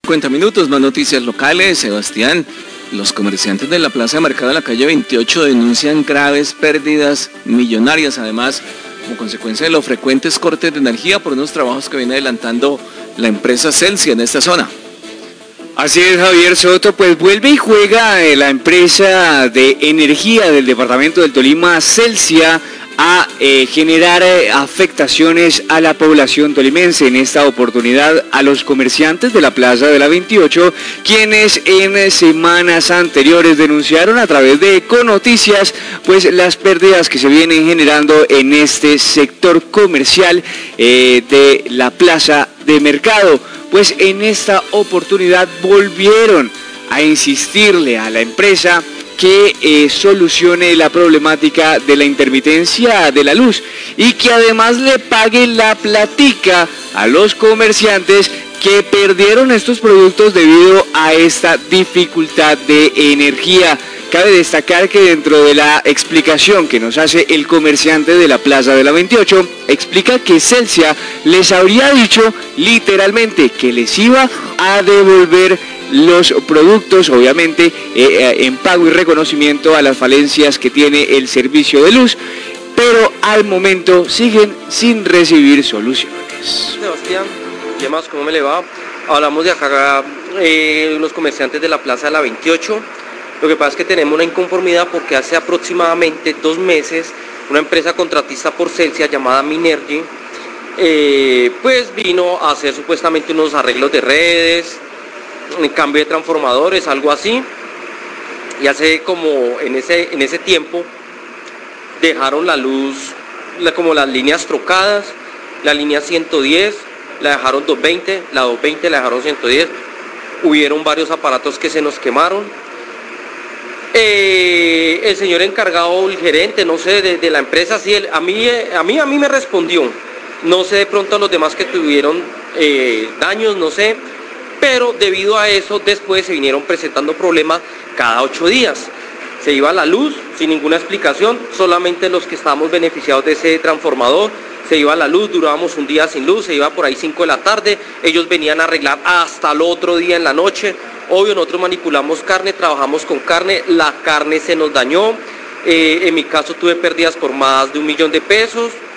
6:50, más noticias locales. Sebastián, los comerciantes de la plaza de mercado de la calle 28 denuncian graves pérdidas millonarias, además, como consecuencia de los frecuentes cortes de energía por unos trabajos que viene adelantando la empresa Celsia en esta zona. Así es, Javier Soto, pues vuelve y juega la empresa de energía del departamento del Tolima, Celsia, a generar afectaciones a la población tolimense. En esta oportunidad a los comerciantes de la plaza de la 28, quienes en semanas anteriores denunciaron a través de Econoticias pues las pérdidas que se vienen generando en este sector comercial de la plaza de mercado. Pues en esta oportunidad volvieron a insistirle a la empresa que solucione la problemática de la intermitencia de la luz y que además le pague la platica a los comerciantes que perdieron estos productos debido a esta dificultad de energía. Cabe destacar que dentro de la explicación que nos hace el comerciante de la plaza de la 28, explica que Celsia les habría dicho literalmente que les iba a devolver los productos, obviamente en pago y reconocimiento a las falencias que tiene el servicio de luz, pero al momento siguen sin recibir soluciones. Sebastián, ¿qué más? ¿Cómo me le va? Hablamos de acá los comerciantes de la plaza de la 28. Lo que pasa es que tenemos una inconformidad porque hace aproximadamente 2 meses una empresa contratista por Celsia llamada Minergy pues vino a hacer supuestamente unos arreglos de redes, cambio de transformadores, algo así, y hace como en ese tiempo dejaron la luz, como las líneas trocadas, la línea 110 la dejaron 220, la 220 la dejaron 110, hubieron varios aparatos que se nos quemaron. El señor encargado, el gerente, no sé, de la empresa, sí, a mí me respondió, no sé de pronto a los demás que tuvieron daños, no sé, pero debido a eso después se vinieron presentando problemas cada 8 días. Se iba la luz sin ninguna explicación, solamente los que estábamos beneficiados de ese transformador, se iba la luz, durábamos un día sin luz, se iba por ahí 5 de la tarde, ellos venían a arreglar hasta el otro día en la noche. Obvio, nosotros manipulamos carne, trabajamos con carne, la carne se nos dañó, en mi caso tuve pérdidas por más de $1 millón.